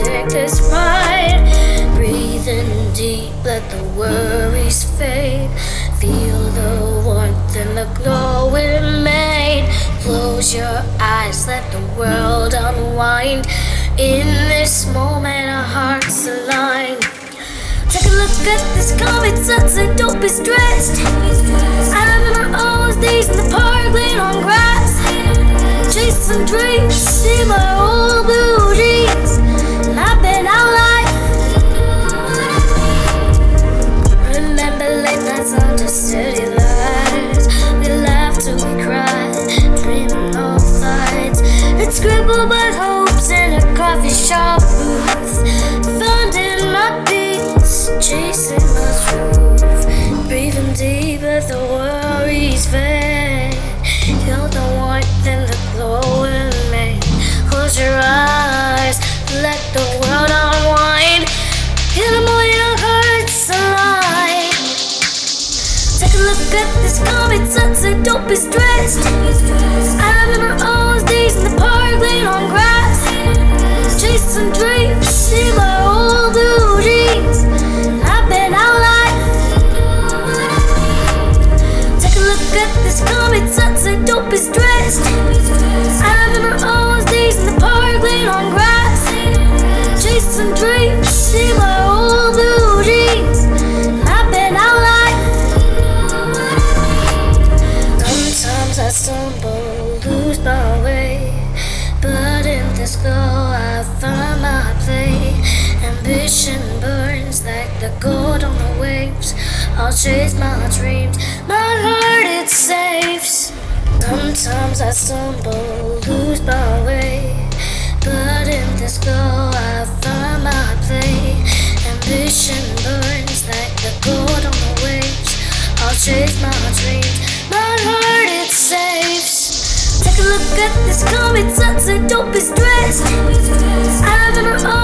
take this ride. Breathing deep, let the worries fade. Feel the warmth and the glow it made. Close your eyes, let the world unwind. In this moment our hearts align. Take a look at this comet sunset, don't be stressed. I remember all those days in the park, laying on grass, chasing dreams, see my old blue jeans, mapping out life. Remember late nights under city lights. We laughed till we cried, dreaming of flights. We'd scribble but hopes in a coffee shop booth, finding my peace, chasing my truth. Breathing deep, let the worries fade. Feel the warmth and the glow in me. Close your eyes, let the world unwind. In the morning our hearts align. Take a look at this comet sunset, don't be stressed. I remember all those days in the park, laying on grass, chasing dreams, see my old blue jeans, mapping out life. Take a look at this comet sunset, don't be stressed. I remember all those days in the park, laying on grass, chasing dreams, see my old blue jeans, mapping out life. Sometimes I stumble, lose my way, but in this glow I find my play. Ambition burns like the gold on the waves. I'll chase my dreams, my heart it saves. Sometimes I stumble, lose my way, but in this glow I find my play. Ambition burns like the gold on the waves. I'll chase my dreams, my heart it saves. Take a look at this comet sunset, don't be stressed. I remember all